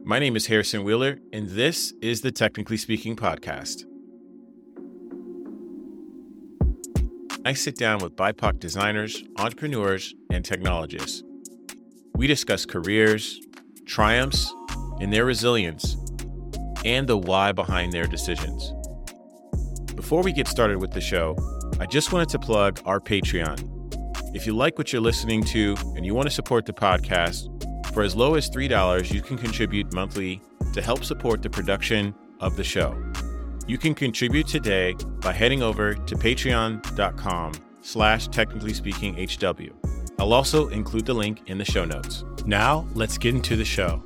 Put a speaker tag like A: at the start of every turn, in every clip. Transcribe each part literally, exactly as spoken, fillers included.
A: My name is Harrison Wheeler, and this is the Technically Speaking podcast. I sit down with B I P O C designers, entrepreneurs, and technologists. We discuss careers, triumphs, and their resilience, and the why behind their decisions. Before we get started with the show, I just wanted to plug our Patreon. If you like what you're listening to and you want to support the podcast, for as low as three dollars, you can contribute monthly to help support the production of the show. You can contribute today by heading over to patreon.com slash technically speaking HW. I'll also include the link in the show notes. Now, let's get into the show.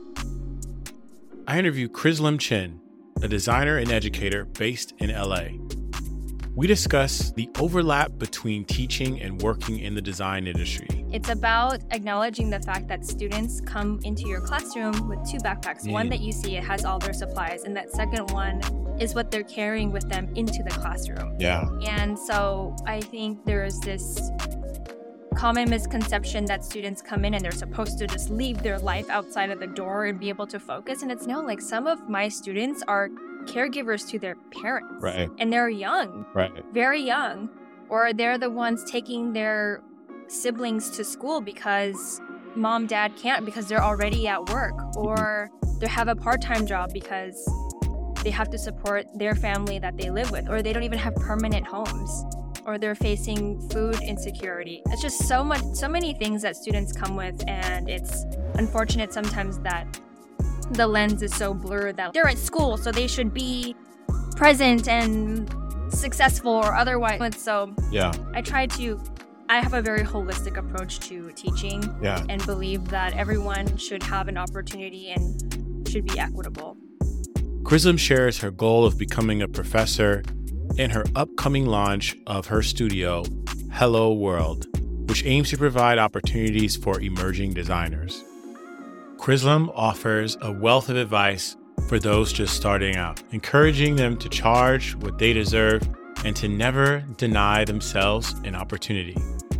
A: I interview Chrislam Chin, a designer and educator based in L A. We discuss the overlap between teaching and working in the design industry.
B: It's about acknowledging the fact that students come into your classroom with two backpacks. Mm. One that you see, it has all their supplies, and that second one is what they're carrying with them into the classroom.
A: Yeah.
B: And so I think there's this common misconception that students come in and they're supposed to just leave their life outside of the door and be able to focus. And it's no, like some of my students are caregivers to their parents.
A: Right.
B: And they're young.
A: Right.
B: Very young. Or they're the ones taking their siblings to school because mom, dad can't because they're already at work. Or they have a part-time job because they have to support their family that they live with. Or they don't even have permanent homes. Or they're facing food insecurity. It's just so much, so many things that students come with, and it's unfortunate sometimes that the lens is so blurred that they're at school, so they should be present and successful or otherwise. So
A: yeah,
B: I try to, I have a very holistic approach to teaching
A: yeah.
B: and believe that everyone should have an opportunity and should be equitable.
A: Chrislam shares her goal of becoming a professor in her upcoming launch of her studio, Hello World, which aims to provide opportunities for emerging designers. Chrislam offers a wealth of advice for those just starting out, encouraging them to charge what they deserve and to never deny themselves an opportunity.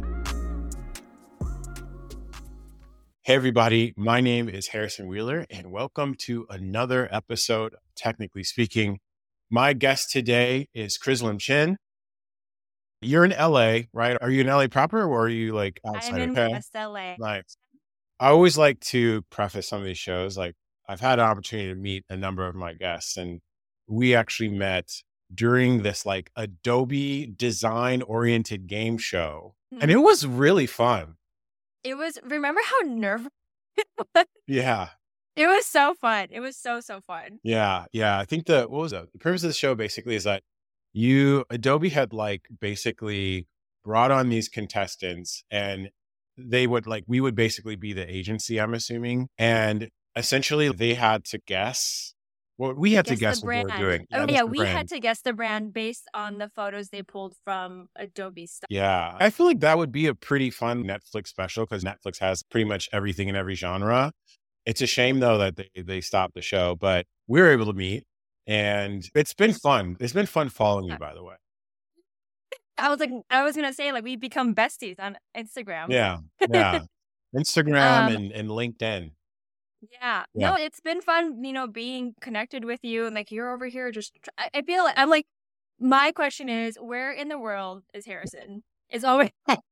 A: Hey everybody, my name is Harrison Wheeler and welcome to another episode of Technically Speaking. My guest today is Chrislam Chin. You're in L A, right? Are you in L A proper or are you like outside?
B: I'm in
A: okay?
B: West L A.
A: Nice. I always like to preface some of these shows. Like I've had an opportunity to meet a number of my guests, and we actually met during this like Adobe design oriented game show. Mm-hmm. And it was really fun.
B: It was, remember how nerve it was?
A: Yeah.
B: It was so fun. It was so, so fun.
A: Yeah. Yeah. I think the, what was it? The purpose of the show basically is that you, Adobe had like basically brought on these contestants and they would like, we would basically be the agency, I'm assuming. And essentially they had to guess what well, we had
B: guess
A: to guess what we were doing.
B: Yeah, oh, yeah we brand. had to guess the brand based on the photos they pulled from Adobe stuff.
A: Yeah. I feel like that would be a pretty fun Netflix special because Netflix has pretty much everything in every genre. It's a shame though that they, they stopped the show, but we were able to meet and it's been fun. It's been fun following you, by the way.
B: I was like, I was going to say like we become besties on Instagram.
A: Yeah. Yeah. Instagram um, and, and LinkedIn.
B: Yeah. yeah. No, it's been fun, you know, being connected with you and like you're over here. Just, I, I feel like I'm like, my question is, where in the world is Harrison? It's always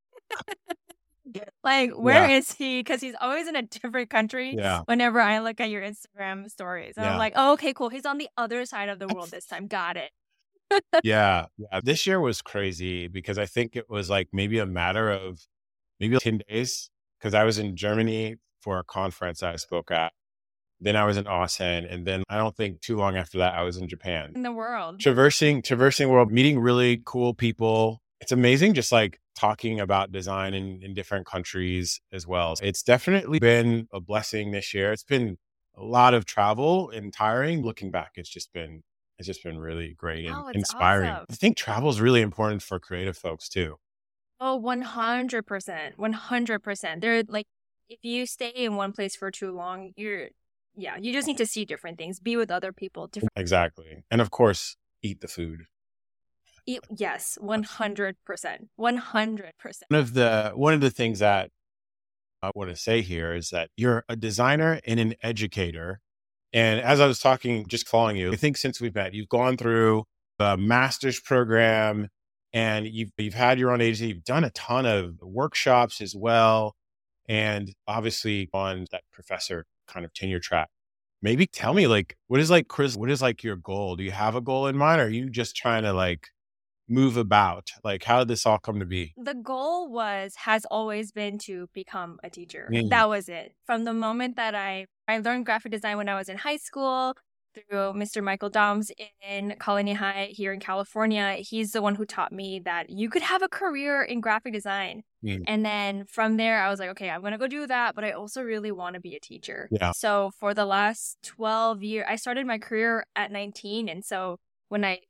B: like, where yeah. is he? Because he's always in a different country.
A: Yeah.
B: Whenever I look at your Instagram stories, and yeah. I'm like, oh, okay, cool. He's on the other side of the world this time. Got it.
A: yeah. yeah. This year was crazy because I think it was like maybe a matter of maybe ten days because I was in Germany for a conference I spoke at. Then I was in Austin. And then I don't think too long after that, I was in Japan.
B: In the world.
A: Traversing, traversing the world, meeting really cool people. It's amazing just like talking about design in, in different countries as well. It's definitely been a blessing this year. It's been a lot of travel and tiring. Looking back, it's just been It's just been really great and
B: oh,
A: inspiring.
B: Awesome.
A: I think travel is really important for creative folks too.
B: Oh, one hundred percent. one hundred percent. They're like, if you stay in one place for too long, you're, yeah, you just need to see different things, be with other people. Different.
A: Exactly. And of course, eat the food.
B: Eat, yes, one hundred percent. one hundred percent.
A: One of the, one of the things that I want to say here is that you're a designer and an educator And as I was talking, just following you, I think since we've met, you've gone through a master's program and you've, you've had your own agency, you've done a ton of workshops as well. And obviously on that professor kind of tenure track. Maybe tell me, like, what is like, Chris, what is like your goal? Do you have a goal in mind? Or are you just trying to like move about? Like, how did this all come to be?
B: The goal was, has always been to become a teacher.
A: Mm.
B: That was it. From the moment that I, I learned graphic design when I was in high school through Mister Michael Doms in Colony High here in California. He's the one who taught me that you could have a career in graphic design. Mm. And then from there, I was like, okay, I'm going to go do that. But I also really want to be a teacher.
A: Yeah.
B: So for the last twelve years, I started my career at nineteen. And so when I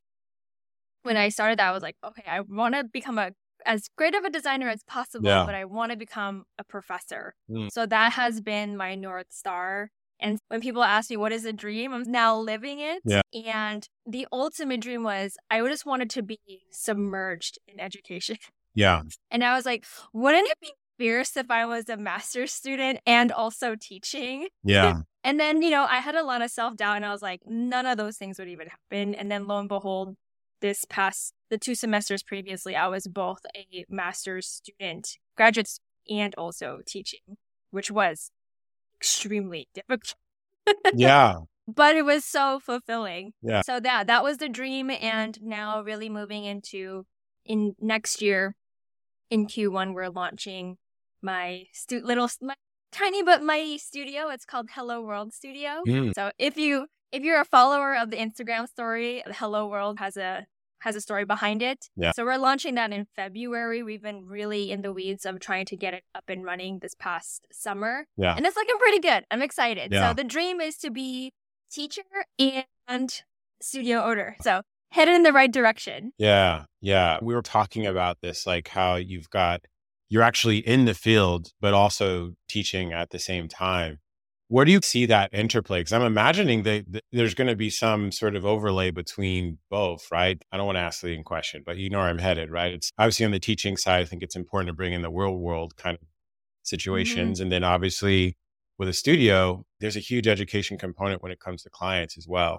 B: When I started that, I was like, okay, I want to become a as great of a designer as possible, yeah. but I want to become a professor. Mm. So that has been my North Star. And when people ask me, what is a dream? I'm now living it. Yeah. And the ultimate dream was, I just wanted to be submerged in education.
A: Yeah.
B: And I was like, wouldn't it be fierce if I was a master's student and also teaching?
A: Yeah.
B: And then, you know, I had a lot of self-doubt and I was like, none of those things would even happen. And then lo and behold, this past, the two semesters previously, I was both a master's student, graduate student, and also teaching, which was extremely difficult.
A: Yeah.
B: But it was so fulfilling.
A: Yeah.
B: So that, that was the dream. And now really moving into, in next year, in Q one, we're launching my stu- little, my tiny but mighty studio. It's called Hello World Studio. Mm. So if you, if you're a follower of the Instagram story, Hello World has a has a story behind it.
A: Yeah.
B: So we're launching that in February. We've been really in the weeds of trying to get it up and running this past summer.
A: Yeah.
B: And it's looking pretty good. I'm excited.
A: Yeah.
B: So the dream is to be teacher and studio owner. So headed in the right direction.
A: Yeah. Yeah. We were talking about this, like how you've got, you're actually in the field, but also teaching at the same time. Where do you see that interplay? Because I'm imagining that, that there's going to be some sort of overlay between both, right? I don't want to ask the leading question, but you know where I'm headed, right? It's obviously on the teaching side, I think it's important to bring in the real world kind of situations. Mm-hmm. And then obviously with a studio, there's a huge education component when it comes to clients as well.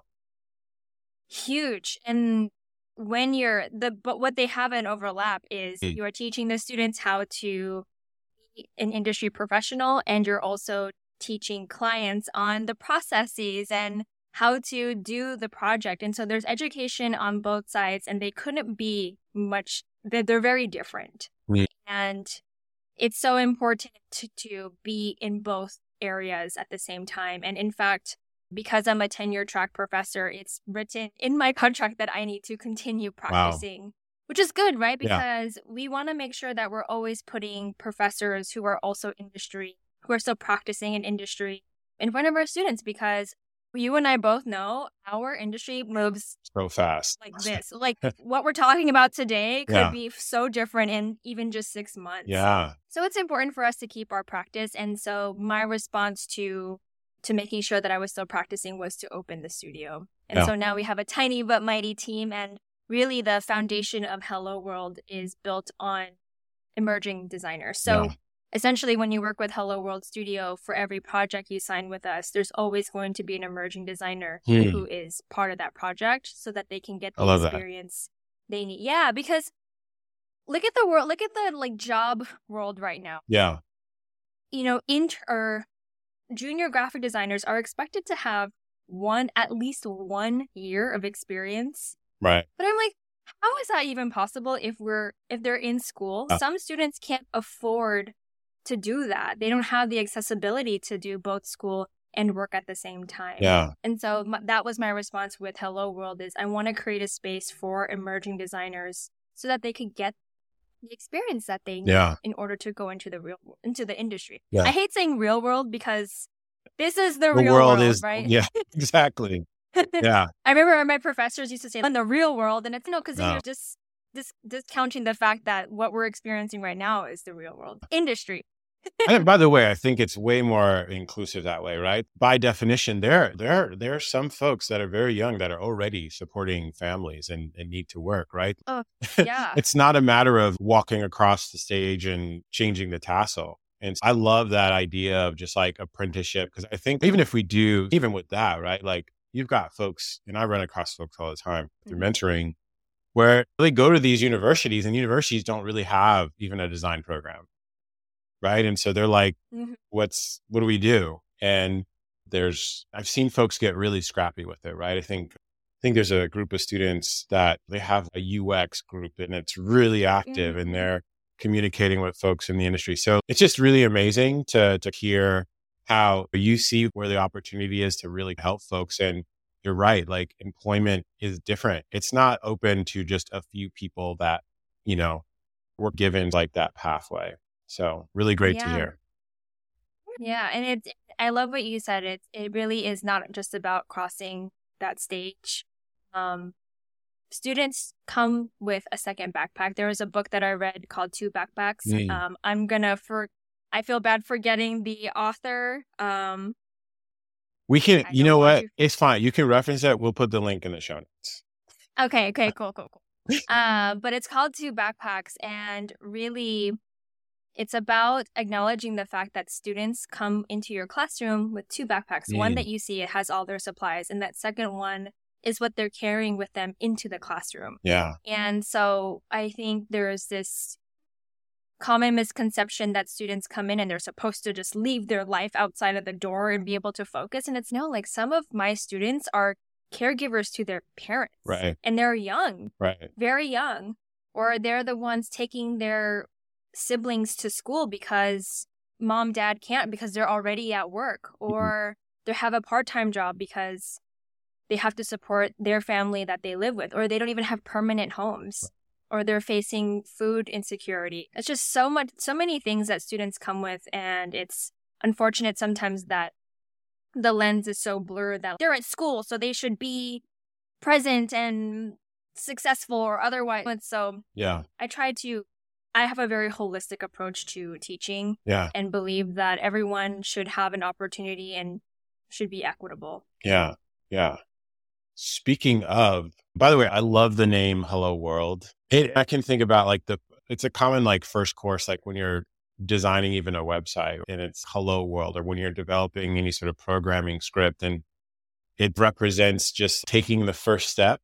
B: Huge. And when you're the, but what they have in overlap is mm. you are teaching the students how to be an industry professional, and you're also teaching clients on the processes and how to do the project. And so there's education on both sides, and they couldn't be much, they're, they're very different. Mm. And it's so important to, to be in both areas at the same time. And in fact, because I'm a tenure track professor, it's written in my contract that I need to continue practicing, wow. which is good, right? Because yeah. we want to make sure that we're always putting professors who are also industry, who are still practicing in industry in front of our students, because you and I both know our industry moves
A: so fast
B: like this. Like what we're talking about today could
A: yeah.
B: be so different in even just six months.
A: Yeah.
B: So it's important for us to keep our practice. And so my response to to making sure that I was still practicing was to open the studio. And yeah. so now we have a tiny but mighty team. And really the foundation of Hello World is built on emerging designers. So yeah. essentially, when you work with Hello World Studio, for every project you sign with us, there's always going to be an emerging designer hmm. who is part of that project so that they can get the experience that. they need. Yeah, because look at the world, look at the like job world right now.
A: Yeah.
B: You know, inter or junior graphic designers are expected to have one, at least one year of experience.
A: Right.
B: But I'm like, how is that even possible if we're, if they're in school? Uh. Some students can't afford to do that. They don't have the accessibility to do both school and work at the same time.
A: Yeah.
B: And so m- that was my response with Hello World is I want to create a space for emerging designers so that they could get the experience that they need
A: yeah.
B: in order to go into the real into the industry.
A: Yeah.
B: I hate saying real world because this is the,
A: the
B: real
A: world,
B: world,
A: is,
B: right?
A: Yeah, exactly. Yeah.
B: I remember my professors used to say in the real world, and it's no, because
A: no.
B: you're just dis- discounting the fact that what we're experiencing right now is the real world industry.
A: And by the way, I think it's way more inclusive that way, right? By definition, there, there, there are some folks that are very young that are already supporting families and, and need to work, right?
B: Oh, yeah.
A: It's not a matter of walking across the stage and changing the tassel. And I love that idea of just like apprenticeship. Cause I think even if we do, even with that, right? Like you've got folks, and I run across folks all the time through
B: Mhm.
A: mentoring, where they go to these universities and universities don't really have even a design program. Right. And so they're like,
B: Mhm.
A: what's, what do we do? And there's, I've seen folks get really scrappy with it. Right. I think, I think there's a group of students that they have a U X group and it's really active and
B: Mhm.
A: they're communicating with folks in the industry. So it's just really amazing to, to hear how you see where the opportunity is to really help folks. And you're right. Like employment is different. It's not open to just a few people that, you know, were given like that pathway. So really great to
B: Yeah.
A: hear.
B: Yeah. And it's, I love what you said. It, it really is not just about crossing that stage. Um, students come with a second backpack. There was a book that I read called Two Backpacks.
A: Mm.
B: Um, I'm gonna for I feel bad forgetting the author. Um,
A: We can,
B: I
A: you
B: don't
A: know
B: want
A: what?
B: to.
A: It's fine. You can reference that. We'll put the link in the show notes.
B: Okay, okay, cool, cool, cool. Uh, but it's called Two Backpacks, and really, it's about acknowledging the fact that students come into your classroom with two backpacks. One
A: Mm.
B: that you see it has all their supplies, and that second one is what they're carrying with them into the classroom.
A: Yeah.
B: And so I think there's this common misconception that students come in and they're supposed to just leave their life outside of the door and be able to focus. And it's no, like some of my students are caregivers to their parents.
A: Right.
B: And they're young,
A: Right.
B: very young, or they're the ones taking their siblings to school because mom, dad can't because they're already at work, or they have a part-time job because they have to support their family that they live with, or they don't even have permanent homes, or they're facing food insecurity. It's just so much, so many things that students come with. And it's unfortunate sometimes that the lens is so blurred that they're at school, so they should be present and successful or otherwise. So
A: Yeah.
B: I try to, I have a very holistic approach to teaching
A: Yeah.
B: and believe that everyone should have an opportunity and should be equitable.
A: Yeah. Yeah. Speaking of, by the way, I love the name Hello World. It, I can think about like the, it's a common like first course, like when you're designing even a website and it's Hello World, or when you're developing any sort of programming script, and it represents just taking the first step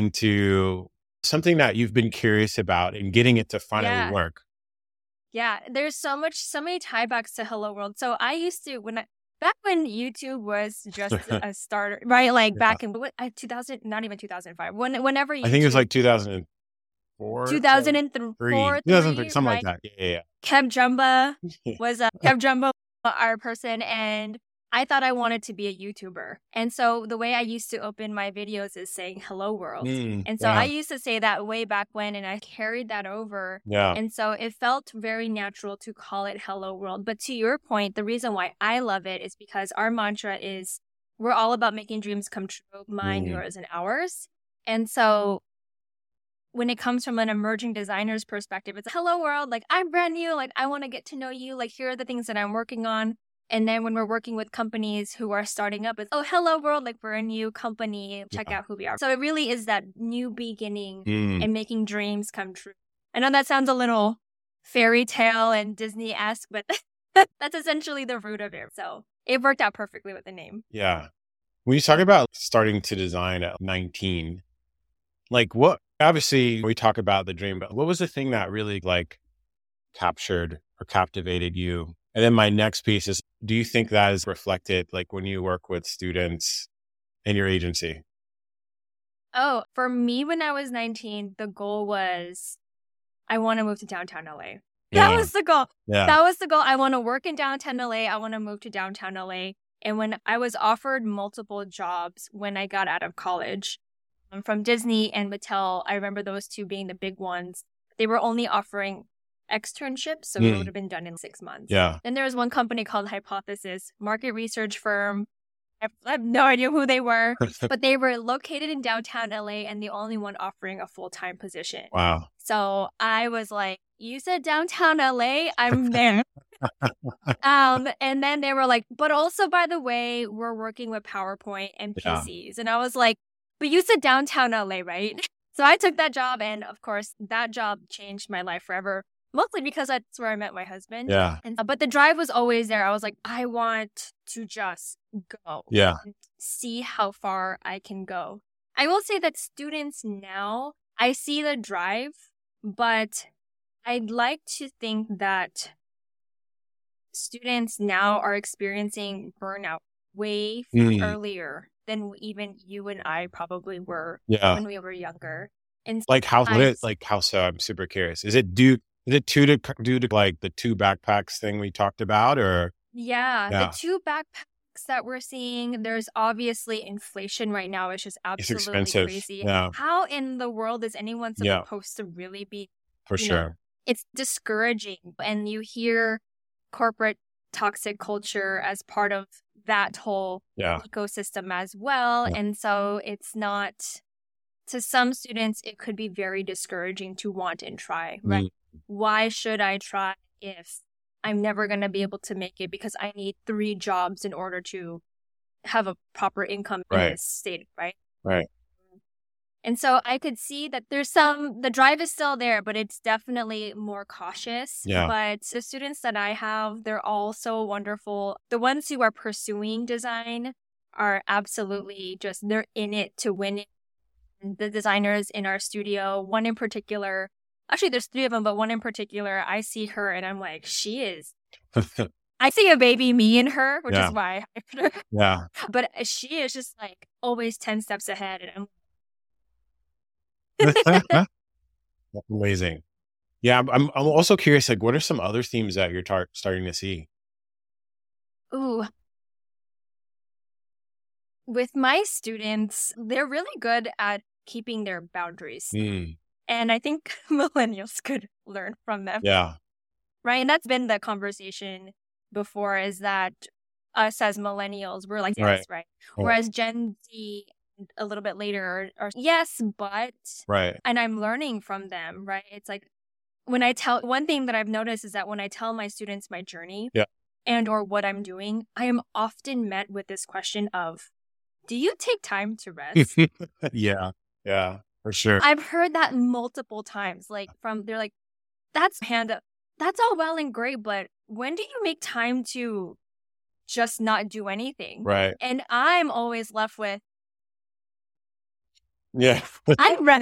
A: into something that you've been curious about and getting it to finally
B: Yeah.
A: work.
B: Yeah, there's so much, so many tiebacks to Hello World. So I used to, when I, back when YouTube was just a starter, right? Like
A: Yeah.
B: back in what, I, two thousand, not even two thousand five, when, whenever YouTube,
A: I think it was like two thousand four,
B: two thousand
A: three,
B: four,
A: two thousand three,
B: three,
A: something
B: right?
A: like that. Yeah.
B: Kev Jumba
A: Yeah.
B: was a Kev Jumba, our person, and I thought I wanted to be a YouTuber. And so the way I used to open my videos is saying Hello World.
A: Mm,
B: and so
A: yeah.
B: I used to say that way back when, and I carried that over.
A: Yeah.
B: And so it felt very natural to call it Hello World. But to your point, the reason why I love it is because our mantra is we're all about making dreams come true, mine,
A: Mm.
B: yours, and ours. And so when it comes from an emerging designer's perspective, it's hello world, like I'm brand new, like I want to get to know you, like here are the things that I'm working on. And then when we're working with companies who are starting up, it's oh, hello world, like we're a new company, check
A: Yeah.
B: out who we are. So it really is that new beginning
A: Mm.
B: and making dreams come true. I know that sounds a little fairy tale and Disney-esque, but that's essentially the root of it. So it worked out perfectly with the name.
A: Yeah. When you talk about starting to design at nineteen, like what, obviously we talk about the dream, but what was the thing that really like captured or captivated you? And then my next piece is, do you think that is reflected like when you work with students in your agency?
B: Oh, for me, when I was nineteen, the goal was I want to move to downtown L A. That
A: Yeah.
B: was the goal.
A: Yeah.
B: That was the goal. I want to work in downtown L A. I want to move to downtown L A. And when I was offered multiple jobs when I got out of college, um, from Disney and Mattel, I remember those two being the big ones. They were only offering externships, so it
A: Mm.
B: would have been done in six months.
A: Yeah.
B: Then there was one company called Hypothesis, market research firm. I have, I have no idea who they were, but they were located in downtown L A and the only one offering a full-time position.
A: Wow.
B: So I was like, you said downtown L A, I'm there. um, and then they were like, but also, by the way, we're working with PowerPoint and P Cs. Yeah. And I was like, but you said downtown L A, right? So I took that job. And of course, that job changed my life forever. Mostly because that's where I met my husband.
A: Yeah.
B: And, but the drive was always there. I was like, I want to just go.
A: Yeah.
B: And see how far I can go. I will say that students now, I see the drive, but I'd like to think that students now are experiencing burnout way
A: Mm.
B: earlier than even you and I probably were
A: Yeah.
B: when we were younger. And
A: Like how, what
B: I-
A: it, like how so? I'm super curious. Is it due, is it due to, due to like the two backpacks thing we talked about, or?
B: Yeah,
A: Yeah.
B: the two backpacks that we're seeing, there's obviously inflation right now. It's just
A: It's
B: absolutely
A: expensive.
B: crazy.
A: Yeah.
B: How in the world is anyone
A: Yeah.
B: supposed to really be?
A: For
B: you know,
A: sure.
B: It's discouraging. And you hear corporate toxic culture as part of that whole
A: Yeah.
B: ecosystem as well.
A: Yeah.
B: And so it's not, to some students, it could be very discouraging to want and try, right?
A: Mm.
B: Why should I try if I'm never going to be able to make it because I need three jobs in order to have a proper income in
A: Right.
B: this state, right?
A: Right.
B: And so I could see that there's some, the drive is still there, but it's definitely more cautious.
A: Yeah.
B: But the students that I have, they're all so wonderful. The ones who are pursuing design are absolutely just, they're in it to win it. The designers in our studio, one in particular, actually there's three of them, but one in particular, I see her and I'm like, she is, I see a baby me in her, which
A: Yeah.
B: is why I put her.
A: Yeah.
B: But she is just like always ten steps ahead. And I'm
A: Amazing. Yeah. I'm, I'm I'm also curious, like, what are some other themes that you're tar- starting to see?
B: Ooh. With my students, they're really good at keeping their boundaries.
A: Mm.
B: And I think millennials could learn from them.
A: Yeah.
B: Right. And that's been the conversation before, is that us as millennials, we're like, yes,
A: Right.
B: right.
A: Right.
B: Whereas Gen Z a little bit later are, are yes, but,
A: Right.
B: and I'm learning from them, right? It's like when I tell, one thing that I've noticed is that when I tell my students my journey
A: Yeah.
B: and or what I'm doing, I am often met with this question of, do you take time to rest?
A: Yeah. Yeah. For sure.
B: I've heard that multiple times, like from, they're like, that's hand up. That's all well and great, but when do you make time to just not do anything?
A: Right.
B: And I'm always left with,
A: Yeah.
B: I rest,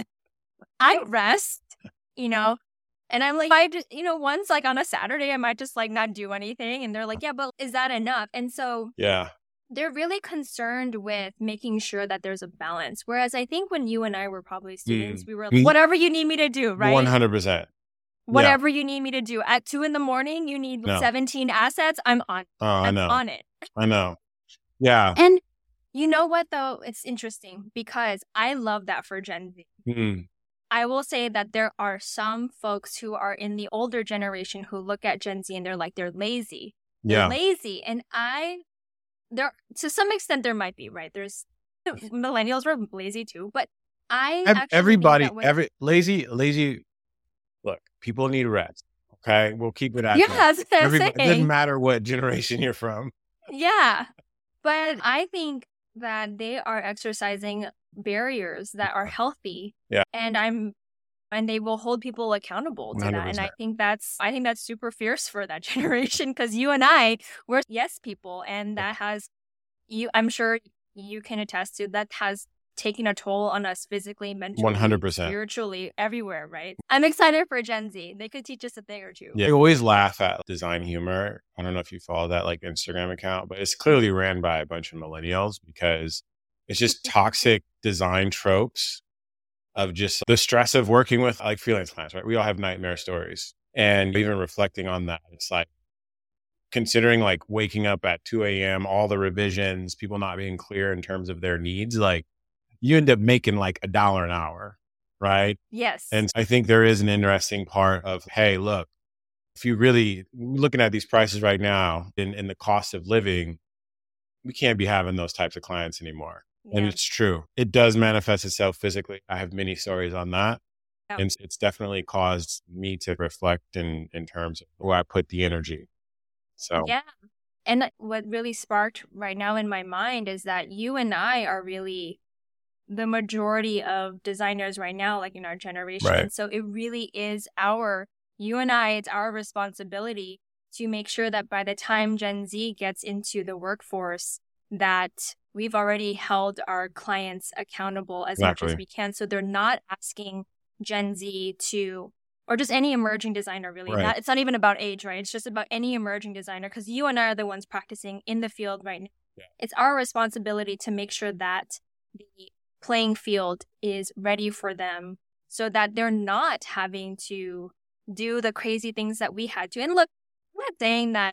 B: I rest, you know, and I'm like, I just, you know, once like on a Saturday, I might just like not do anything. And they're like, yeah, but is that enough? And so
A: Yeah.
B: they're really concerned with making sure that there's a balance. Whereas I think when you and I were probably students, we were like,
A: Mm.
B: whatever you need me to do, right?
A: one hundred percent.
B: Whatever you need me to do. At two in the morning, you need
A: No.
B: seventeen assets. I'm on.
A: Oh, I
B: I'm
A: know.
B: on it.
A: I know. Yeah.
B: And you know what, though? It's interesting because I love that for Gen Z.
A: Mm.
B: I will say that there are some folks who are in the older generation who look at Gen Z and they're like, they're lazy. They're
A: Yeah.
B: lazy. And I, there, to some extent, there might be, right? There's millennials were lazy too, but I
A: Ev-
B: actually
A: Everybody,
B: think that when,
A: every lazy, lazy. Look, people need rest. Okay, we'll keep it at
B: yeah,
A: that.
B: that's what I'm
A: Everybody, it
B: saying.
A: doesn't matter what generation you're from.
B: Yeah. But I think that they are exercising barriers that are healthy.
A: Yeah.
B: And I'm and they will hold people accountable to that. And I
A: one hundred percent.
B: think that's I think that's super fierce for that generation, because you and I, we're yes people, and that has you I'm sure you can attest to that has taken a toll on us physically, mentally,
A: one hundred percent.
B: spiritually, everywhere, right? I'm excited for Gen Z. They could teach us a thing or two.
A: Yeah, I always laugh at design humor. I don't know if you follow that like Instagram account, but it's clearly ran by a bunch of millennials because it's just toxic design tropes of just the stress of working with like freelance clients, right? We all have nightmare stories. And even reflecting on that, it's like considering like waking up at two a.m., all the revisions, people not being clear in terms of their needs, like you end up making like a dollar an hour, right?
B: Yes.
A: And I think there is an interesting part of, hey, look, if you really looking at these prices right now in, in the cost of living, we can't be having those types of clients anymore.
B: Yeah.
A: And it's true. It does manifest itself physically. I have many stories on that.
B: Yeah.
A: And it's definitely caused me to reflect in, in terms of where I put the energy. So,
B: Yeah. And what really sparked right now in my mind is that you and I are really the majority of designers right now, like in our generation.
A: Right.
B: So it really is our you and I, it's our responsibility to make sure that by the time Gen Z gets into the workforce, that we've already held our clients accountable as
A: Exactly.
B: much as we can. So they're not asking Gen Z to, or just any emerging designer really.
A: Right.
B: Not, it's not even about age, right? It's just about any emerging designer, because you and I are the ones practicing in the field right now.
A: Yeah.
B: It's our responsibility to make sure that the playing field is ready for them so that they're not having to do the crazy things that we had to. And look, I'm not saying that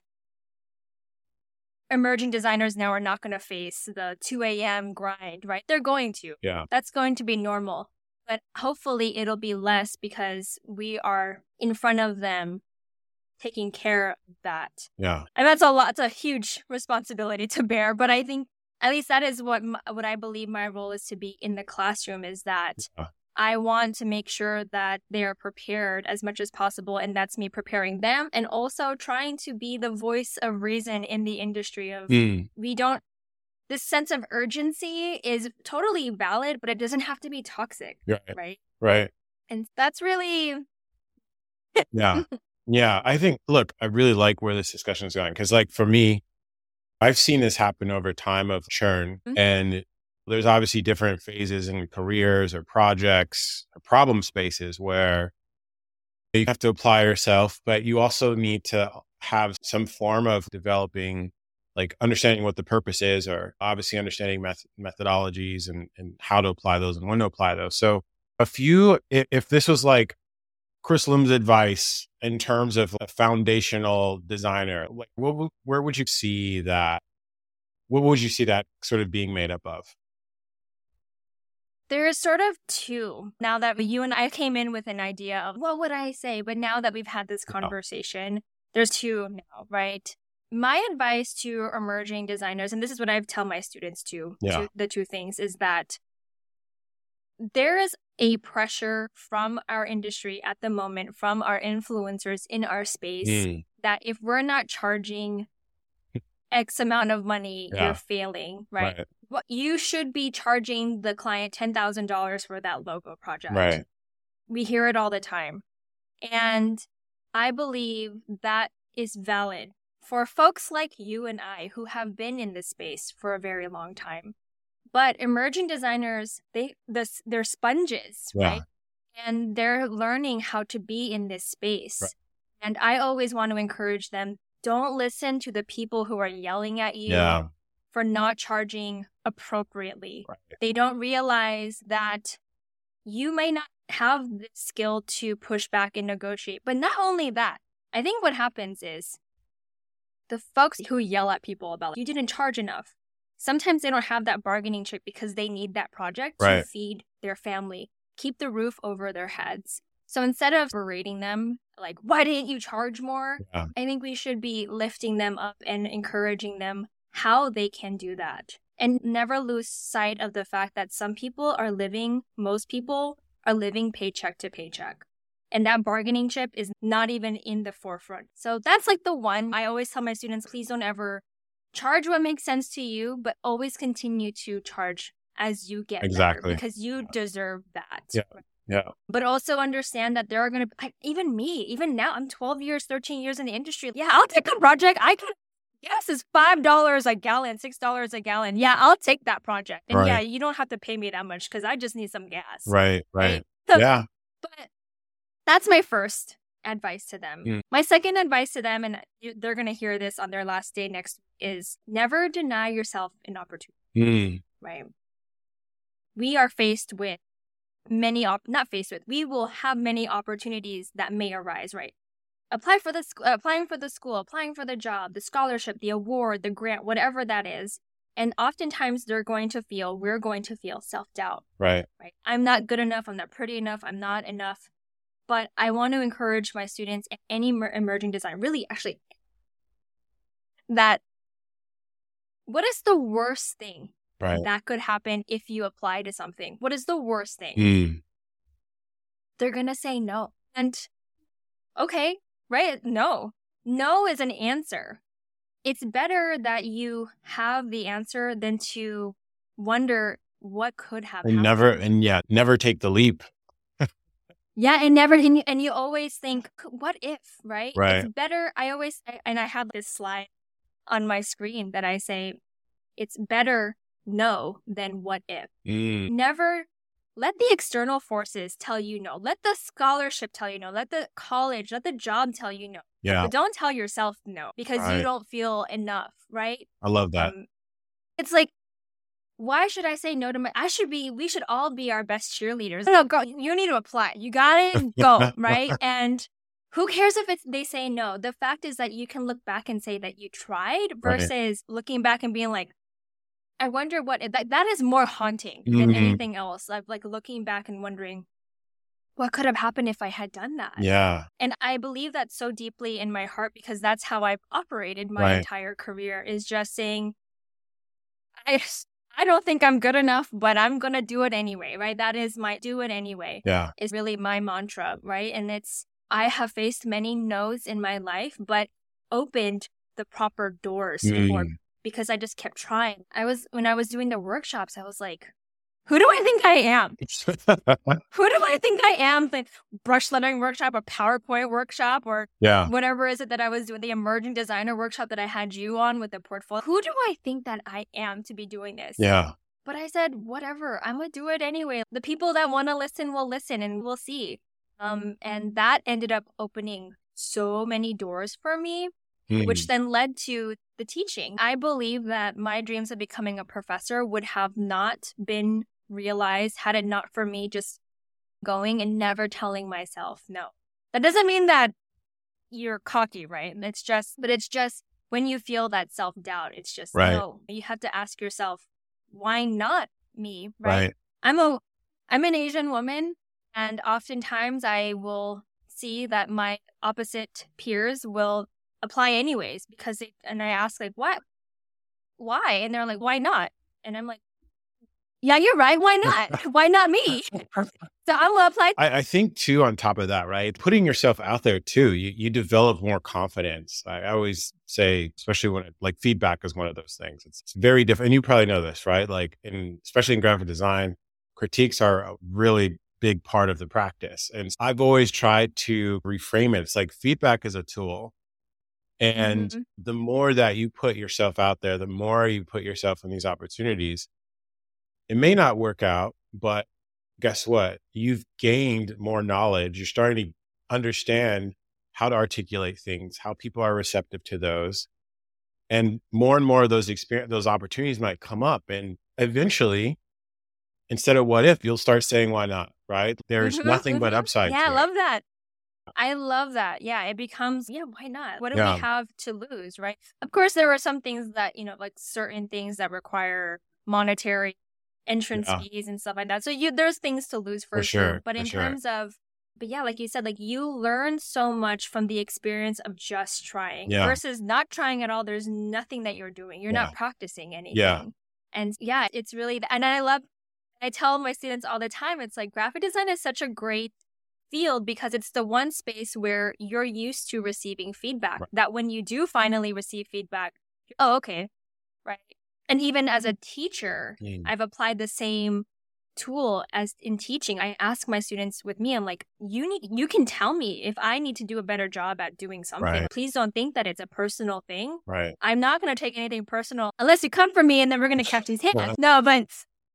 B: emerging designers now are not going to face the two a.m. grind, right? They're going to.
A: Yeah.
B: That's going to be normal. But hopefully it'll be less because we are in front of them taking care of that.
A: Yeah.
B: And that's a lot. It's a huge responsibility to bear. But I think at least that is what my, what I believe my role is to be in the classroom, is that
A: Yeah.
B: I want to make sure that they are prepared as much as possible. And that's me preparing them and also trying to be the voice of reason in the industry of
A: Mm.
B: we don't, this sense of urgency is totally valid, but it doesn't have to be toxic,
A: Right.
B: right?
A: Right.
B: And that's really,
A: Yeah. Yeah. I think, look, I really like where this discussion is going because, like, for me, I've seen this happen over time of churn,
B: Mhm.
A: and there's obviously different phases in careers or projects or problem spaces where you have to apply yourself, but you also need to have some form of developing, like understanding what the purpose is, or obviously understanding meth- methodologies and, and how to apply those and when to apply those. So if you, if, if this was like Chris Lim's advice in terms of a foundational designer, like what, would- where would you see that? What would you see that sort of being made up of?
B: there's sort of two. Now that you and I came in with an idea of what would I say, but now that we've had this
A: Yeah.
B: conversation, there's two now, right? My advice to emerging designers, and this is what I tell my students too,
A: Yeah.
B: two, the two things, is that there is a pressure from our industry at the moment, from our influencers in our space,
A: Mm.
B: that if we're not charging X amount of money,
A: Yeah.
B: you're failing, right?
A: Right.
B: What you should be charging the client ten thousand dollars for that logo project.
A: Right.
B: We hear it all the time. And I believe that is valid for folks like you and I who have been in this space for a very long time. But emerging designers, they this they're sponges,
A: Yeah.
B: right? And they're learning how to be in this space.
A: Right.
B: And I always want to encourage them, don't listen to the people who are yelling at you
A: Yeah.
B: for not charging appropriately.
A: Right.
B: They don't realize that you may not have the skill to push back and negotiate. But not only that, I think what happens is the folks who yell at people about you didn't charge enough, sometimes they don't have that bargaining chip because they need that project to
A: Right.
B: feed their family, keep the roof over their heads. So instead of berating them, like, why didn't you charge more?
A: Yeah.
B: I think we should be lifting them up and encouraging them how they can do that. And never lose sight of the fact that some people are living, most people are living paycheck to paycheck. And that bargaining chip is not even in the forefront. So that's like the one. I always tell my students, please don't ever charge what makes sense to you, but always continue to charge as you get
A: Exactly.
B: better because you deserve that.
A: Yeah. Yeah.
B: But also understand that there are going to, even me, even now, I'm twelve years, thirteen years in the industry. Yeah, I'll take a project. I can, yes, it's five dollars a gallon, six dollars a gallon. Yeah, I'll take that project. And
A: Right.
B: yeah, you don't have to pay me that much because I just need some gas.
A: Right. Right.
B: So-
A: Yeah.
B: But that's my first advice to them.
A: Mm.
B: My second advice to them, and you- they're going to hear this on their last day next week, is never deny yourself an opportunity,
A: Mm.
B: right? We are faced with many, op- not faced with, we will have many opportunities that may arise, right? Apply for the sc- uh, applying for the school, applying for the job, the scholarship, the award, the grant, whatever that is. And oftentimes they're going to feel, we're going to feel self-doubt.
A: Right.
B: Right? I'm not good enough. I'm not pretty enough. I'm not enough. But I want to encourage my students and any mer- emerging design, really, actually, that what is the worst thing
A: Right.
B: that could happen if you apply to something? What is the worst thing?
A: Mm.
B: They're going to say no. And okay, right? No. No is an answer. It's better that you have the answer than to wonder what could have
A: And
B: happened.
A: never, and yeah, never take the leap.
B: Yeah, and never, and you, and you always think, what if, right?
A: Right.
B: It's better. I always, I, and I have this slide on my screen that I say, it's better no than what if.
A: Mm.
B: Never let the external forces tell you no. Let the scholarship tell you no. Let the college, let the job tell you no.
A: Yeah.
B: But don't tell yourself no because
A: Right.
B: you don't feel enough, right?
A: I love that.
B: Um, it's like, why should I say no to my, I should be, we should all be our best cheerleaders. No, go, you need to apply. You gotta go, right? And who cares if it's, they say no? The fact is that you can look back and say that you tried versus
A: Right.
B: looking back and being like, I wonder what, that, that is more haunting
A: Mhm.
B: than anything else. Like, like looking back and wondering, what could have happened if I had done that?
A: Yeah.
B: And I believe that so deeply in my heart because that's how I've operated my
A: Right.
B: entire career is just saying, I, I don't think I'm good enough, but I'm going to do it anyway, right? That is my do it anyway.
A: Yeah.
B: Is really my mantra, right? And it's, I have faced many no's in my life, but opened the proper doors for
A: Mm.
B: because I just kept trying. I was, when I was doing the workshops, I was like, who do I think I am? Who do I think I am? The brush lettering workshop or PowerPoint workshop or
A: Yeah.
B: whatever is it that I was doing, the emerging designer workshop that I had you on with the portfolio. Who do I think that I am to be doing this?
A: Yeah.
B: But I said, whatever, I'm going to do it anyway. The people that want to listen will listen and we'll see. Um, and that ended up opening so many doors for me,
A: Mm.
B: which then led to the teaching. I believe that my dreams of becoming a professor would have not been realized had it not for me just going and never telling myself no. That doesn't mean that you're cocky, right? It's just, but it's just when you feel that self-doubt, it's just
A: Right.
B: no. You have to ask yourself, why not me, right?
A: Right.
B: I'm a, I'm an Asian woman, and oftentimes I will see that my opposite peers will apply anyways because they, and I ask like, what? Why? And they're like, why not? And I'm like, yeah, you're right. Why not? Why not me? So I'm gonna apply.
A: I, I think too, on top of that, right? Putting yourself out there too, you, you develop more confidence. I, I always say, especially when it, like feedback is one of those things. It's, it's very different. And you probably know this, right? Like in, especially in graphic design, critiques are a really big part of the practice. And I've always tried to reframe it. It's like feedback is a tool. And
B: Mhm.
A: the more that you put yourself out there, the more you put yourself in these opportunities, it may not work out, but guess what? You've gained more knowledge. You're starting to understand how to articulate things, how people are receptive to those. And more and more of those experience, those opportunities might come up. And eventually, instead of what if, you'll start saying, why not? Right? There's
B: Mhm,
A: nothing but
B: mhm.
A: upside
B: Yeah, I
A: to it.
B: love that. I love that. Yeah, it becomes, yeah, why not? What do
A: Yeah.
B: we have to lose, right? Of course, there are some things that, you know, like certain things that require monetary entrance
A: Yeah.
B: fees and stuff like that. So you, there's things to lose for,
A: For sure,
B: But
A: for
B: in
A: sure.
B: terms of, but yeah, like you said, like you learn so much from the experience of just trying
A: Yeah.
B: versus not trying at all. There's nothing that you're doing. You're
A: Yeah.
B: not practicing anything.
A: Yeah.
B: And yeah, it's really, and I love, I tell my students all the time, it's like graphic design is such a great field because it's the one space where you're used to receiving feedback,
A: Right.
B: that when you do finally receive feedback, oh, okay, right. And even as a teacher,
A: Mm.
B: I've applied the same tool as in teaching. I ask my students with me, I'm like, you need, you can tell me if I need to do a better job at doing something.
A: Right.
B: Please don't think that it's a personal thing.
A: Right.
B: I'm not going to take anything personal unless you come for me and then we're going to catch these hands. No, but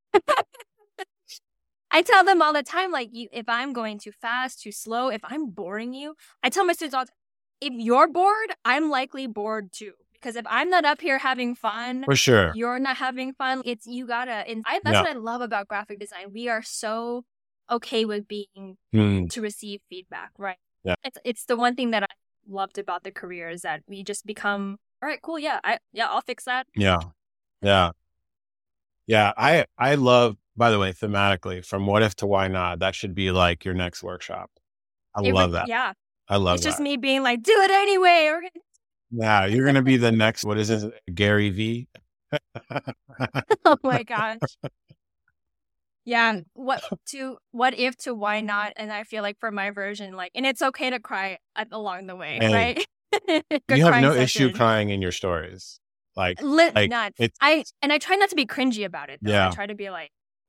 B: I tell them all the time, like, you, if I'm going too fast, too slow, if I'm boring you, I tell my students all the time, if you're bored, I'm likely bored too. Because if I'm not up here having fun,
A: For sure.
B: you're not having fun. It's, you gotta, and I, that's
A: Yeah.
B: what I love about graphic design. We are so okay with being,
A: Mm.
B: to receive feedback, right?
A: Yeah.
B: It's, it's the one thing that I loved about the career is that we just become, all right, cool. Yeah. I, yeah, I'll fix that.
A: Yeah. Yeah. Yeah. I, I love, by the way, thematically, from what if to why not, that should be like your next workshop. I
B: It
A: love
B: would-
A: that.
B: Yeah.
A: I love
B: It's
A: that.
B: just me being like, do it anyway. We're gonna
A: Yeah. You're going to be the next, what is it? Gary V.
B: Oh my gosh. Yeah. What to what if to why not? And I feel like for my version, like, and it's okay to cry at, along the way,
A: Hey,
B: right? Good
A: You have
B: crying
A: no issue
B: session.
A: crying in your stories. Like,
B: Li-
A: like
B: nuts.
A: it's,
B: I and I try not to be cringy about it though.
A: Yeah.
B: I try to be like,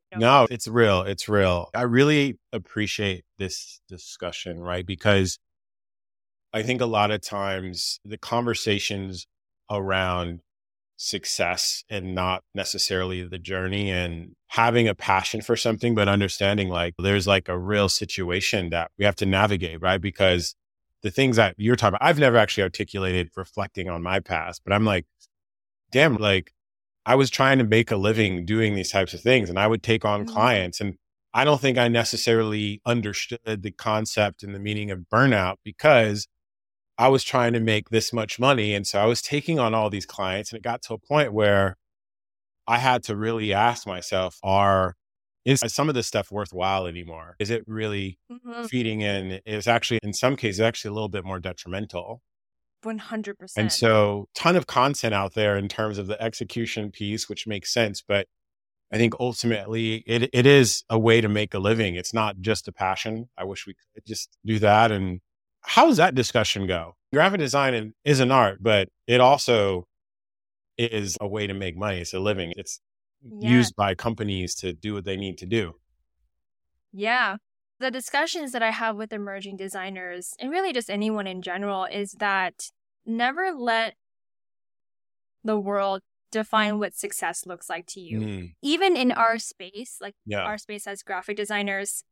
B: You know?
A: No, it's real. It's real. I really appreciate this discussion, right? Because I think a lot of times the conversations around success and not necessarily the journey and having a passion for something, but understanding like there's like a real situation that we have to navigate, right? Because the things that you're talking about, I've never actually articulated reflecting on my past, but I'm like, damn, like I was trying to make a living doing these types of things and I would take on
B: Mhm.
A: clients. And I don't think I necessarily understood the concept and the meaning of burnout because I was trying to make this much money. And so I was taking on all these clients and it got to a point where I had to really ask myself, are, is some of this stuff worthwhile anymore? Is it really
B: Mhm.
A: feeding in? It's actually, in some cases, actually a little bit more detrimental.
B: one hundred
A: And
B: percent.
A: so ton of content out there in terms of the execution piece, which makes sense. But I think ultimately it it is a way to make a living. It's not just a passion. I wish we could just do that. And how does that discussion go? Graphic design is an art, but it also is a way to make money. It's a living. It's
B: Yeah.
A: used by companies to do what they need to do.
B: Yeah. The discussions that I have with emerging designers and really just anyone in general is that never let the world define what success looks like to you.
A: Mm,
B: Even in our space, like
A: yeah.
B: our space as graphic designers,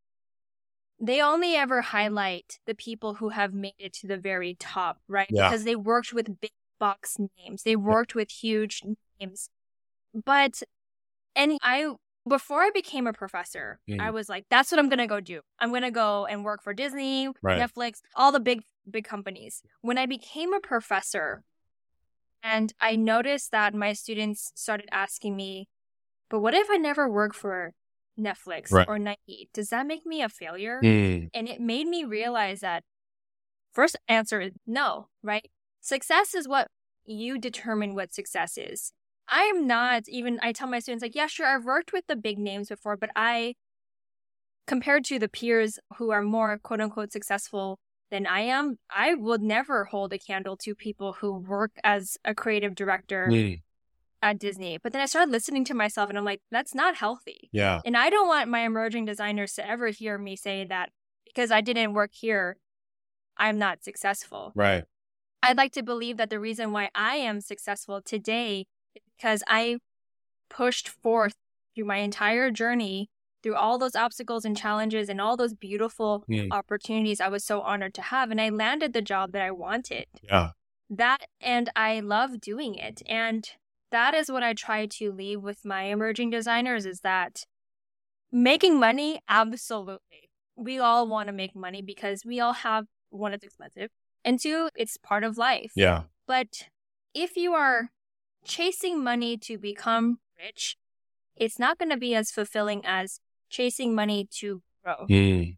B: they only ever highlight the people who have made it to the very top, right?
A: Yeah.
B: Because they worked with big box names. They worked with huge names. But, and I, before I became a professor,
A: Mm.
B: I was like, that's what I'm going to go do. I'm going to go and work for Disney,
A: Right.
B: Netflix, all the big, big companies. When I became a professor and I noticed that my students started asking me, but what if I never work for Netflix
A: Right.
B: or Nike? Does that make me a failure?
A: Mm,
B: And it made me realize that first answer is no, right? Success is what you determine what success is. I'm not even, I tell my students, like, yeah, sure, I've worked with the big names before, but I, compared to the peers who are more quote unquote successful than I am, I would never hold a candle to people who work as a creative director
A: mm,
B: at Disney. But then I started listening to myself and I'm like, that's not healthy.
A: yeah.
B: And I don't want my emerging designers to ever hear me say that because I didn't work here, I'm not successful.
A: Right.
B: I'd like to believe that the reason why I am successful today is because I pushed forth through my entire journey, through all those obstacles and challenges and all those beautiful
A: Mm.
B: opportunities I was so honored to have. And I landed the job that I wanted.
A: Yeah.
B: That, and I love doing it. And that is what I try to leave with my emerging designers is that making money, absolutely. We all want to make money because we all have, one, it's expensive, and two, it's part of life.
A: Yeah.
B: But if you are chasing money to become rich, it's not going to be as fulfilling as chasing money to grow.
A: Mm.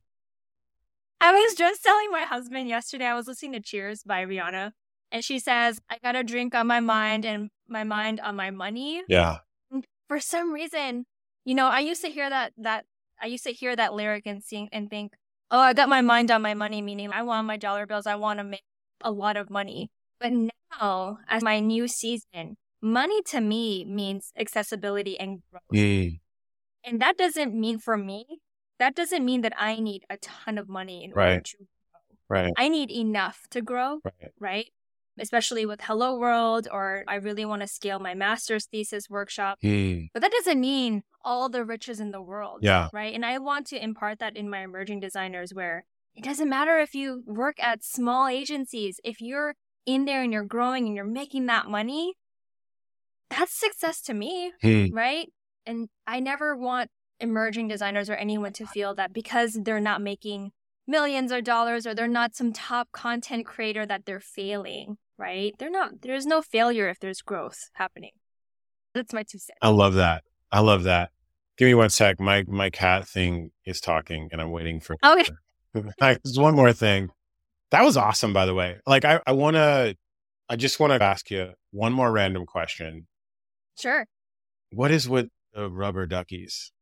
B: I was just telling my husband yesterday, I was listening to Cheers by Rihanna, and she says, I got a drink on my mind and my mind on my money.
A: Yeah.
B: And for some reason, you know, I used to hear that, that I used to hear that lyric and sing and think, oh, I got my mind on my money, meaning I want my dollar bills. I want to make a lot of money. But now, as my new season, money to me means accessibility and growth.
A: Mm.
B: And that doesn't mean for me, that doesn't mean that I need a ton of money in order
A: Right.
B: to grow.
A: Right.
B: I need enough to grow,
A: Right.
B: right? Especially with Hello World, or I really want to scale my master's thesis workshop.
A: Mm.
B: But that doesn't mean all the riches in the world,
A: Yeah.
B: right? And I want to impart that in my emerging designers where it doesn't matter if you work at small agencies. If you're in there and you're growing and you're making that money, that's success to me,
A: Mm.
B: right? And I never want emerging designers or anyone to feel that because they're not making millions of dollars or they're not some top content creator that they're failing, right? They're not, there's no failure if there's growth happening. That's my two cents.
A: I love that. I love that. Give me one sec. My my cat thing is talking and I'm waiting for
B: Okay.
A: There's one more thing. That was awesome, by the way. Like I, I wanna I just want to ask you one more random question.
B: Sure.
A: What is with the rubber duckies?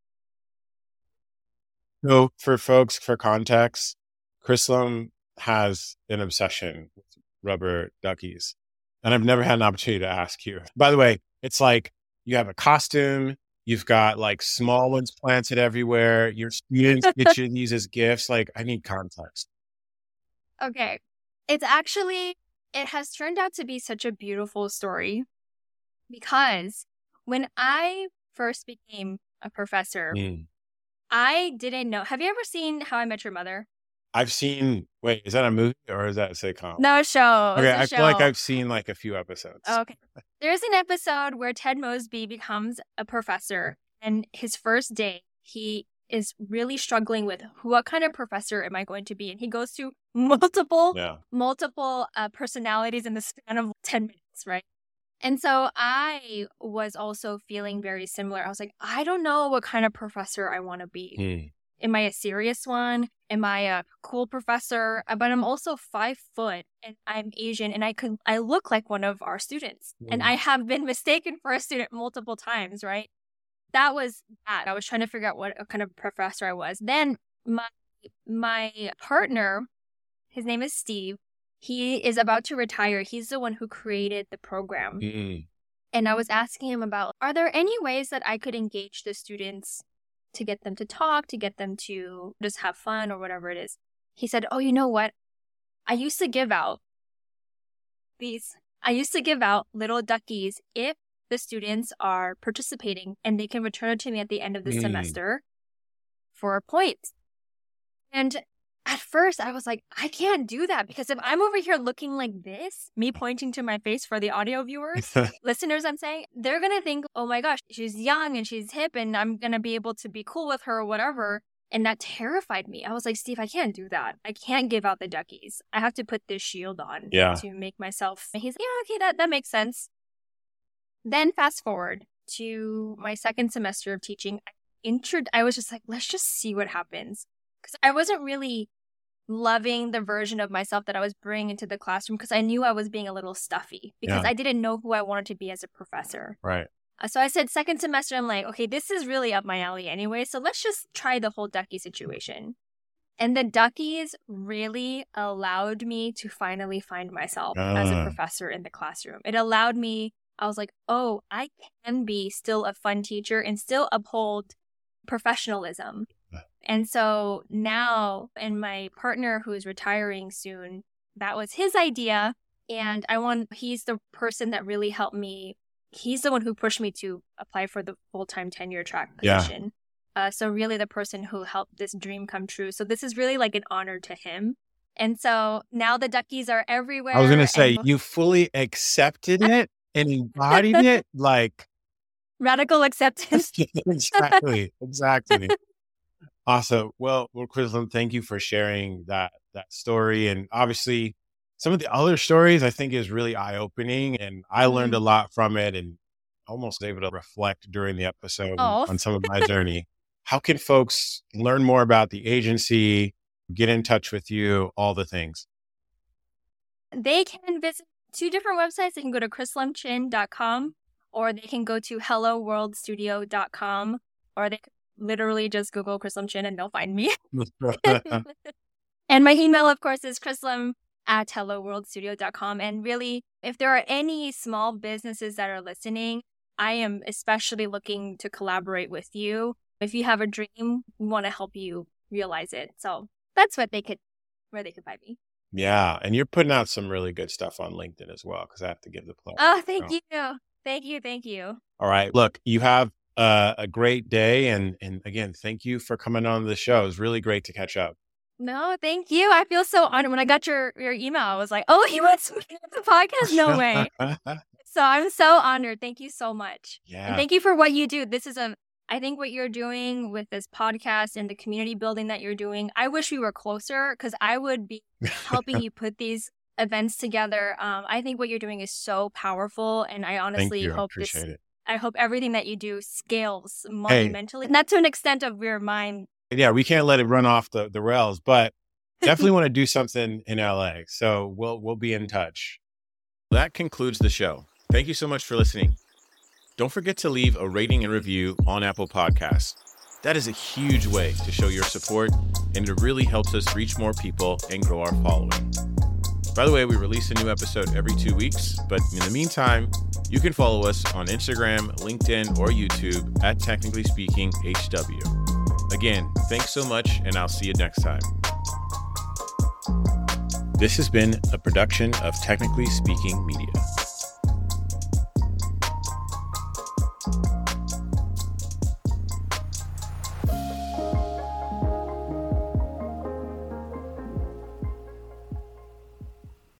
A: So for folks, for context, Chrislam has an obsession with rubber duckies. And I've never had an opportunity to ask you. By the way, it's like you have a costume, You've got like small ones planted everywhere. Your students get you these as gifts. Like, I need context.
B: Okay. It's actually, it has turned out to be such a beautiful story because when I first became a professor,
A: Mm.
B: I didn't know. Have you ever seen How I Met Your Mother?
A: I've seen, wait, is that a movie or is that a sitcom?
B: No, a show.
A: Okay,
B: It's a
A: I
B: show.
A: feel like I've seen like a few episodes.
B: Okay. There's an episode where Ted Mosby becomes a professor, and his first day, he is really struggling with what kind of professor am I going to be? And he goes through multiple,
A: Yeah.
B: multiple uh, personalities in the span of ten minutes, right? And so I was also feeling very similar. I was like, I don't know what kind of professor I want to be.
A: Mm.
B: Am I a serious one? Am I a cool professor? But I'm also five foot and I'm Asian and I could I look like one of our students.
A: Mm.
B: And I have been mistaken for a student multiple times, right? That was that. I was trying to figure out what kind of professor I was. Then my my partner, his name is Steve. He is about to retire. He's the one who created the program.
A: Mm.
B: And I was asking him about, are there any ways that I could engage the students to get them to talk, to get them to just have fun or whatever it is? He said, oh, you know what? I used to give out these, I used to give out little duckies if the students are participating and they can return it to me at the end of the
A: Mm.
B: semester for points. And at first I was like, I can't do that because if I'm over here looking like this, me pointing to my face for the audio viewers, listeners, I'm saying, they're going to think, oh my gosh, she's young and she's hip and I'm going to be able to be cool with her or whatever. And that terrified me. I was like, Steve, I can't do that. I can't give out the duckies. I have to put this shield on
A: Yeah.
B: to make myself. And he's like, yeah, okay, that, that makes sense. Then fast forward to my second semester of teaching. I, intro- I was just like, let's just see what happens. Because I wasn't really loving the version of myself that I was bringing into the classroom because I knew I was being a little stuffy because
A: Yeah.
B: I didn't know who I wanted to be as a professor.
A: Right.
B: Uh, So I said second semester, I'm like, okay, this is really up my alley anyway. So let's just try the whole ducky situation. And the duckies really allowed me to finally find myself as a
A: Ah.
B: professor in the classroom. It allowed me, I was like, oh, I can be still a fun teacher and still uphold professionalism. And so now, and my partner who is retiring soon, that was his idea. And I want, he's the person that really helped me. He's the one who pushed me to apply for the full-time tenure track
A: Yeah.
B: position. Uh, so really the person who helped this dream come true. So this is really like an honor to him. And so now the duckies are everywhere.
A: I was going to say,
B: and
A: you fully accepted it and embodied it. Like,
B: radical acceptance.
A: exactly. Exactly. Awesome. Well, well, Chrislyn, thank you for sharing that, that story. And obviously some of the other stories I think is really eye-opening and I learned
B: Mhm.
A: a lot from it and almost able to reflect during the episode
B: Oh.
A: on some of my journey. How can folks learn more about the agency, get in touch with you, all the things?
B: They can visit two different websites. They can go to chrislum chin dot com or they can go to hello world studio dot com or they can literally just Google Chrislum Chin and they'll find me. And my email, of course, is chrislum at hello world studio dot com. And really, if there are any small businesses that are listening, I am especially looking to collaborate with you. If you have a dream, we want to help you realize it. So that's what they could, where they could find me.
A: Yeah. And you're putting out some really good stuff on LinkedIn as well, because I have to give the plug.
B: Oh, thank
A: So,
B: you. Thank you. Thank you.
A: all right. Look, you have uh, a great day. And, and again, thank you for coming on the show. It was really great to catch up.
B: No, thank you. I feel so honored. When I got your, your email, I was like, oh, he wants to be on the podcast? No way. So I'm so honored. Thank you so much. And
A: Yeah.
B: thank you for what you do. This is a, I think what you're doing with this podcast and the community building that you're doing, I wish we were closer because I would be helping you put these events together. Um, I think what you're doing is so powerful. And I
A: Thank
B: honestly
A: you. I
B: hope this,
A: appreciate it.
B: I hope everything that you do scales
A: Hey,
B: monumentally. Not to an extent of your mind.
A: yeah, we can't let it run off the, the rails, but definitely want to do something in L A. So we'll we'll be in touch. That concludes the show. Thank you so much for listening. Don't forget to leave a rating and review on Apple Podcasts. That is a huge way to show your support, and it really helps us reach more people and grow our following. By the way, we release a new episode every two weeks, but in the meantime, you can follow us on Instagram, LinkedIn, or YouTube at Technically Speaking H W. Again, thanks so much, and I'll see you next time. This has been a production of Technically Speaking Media.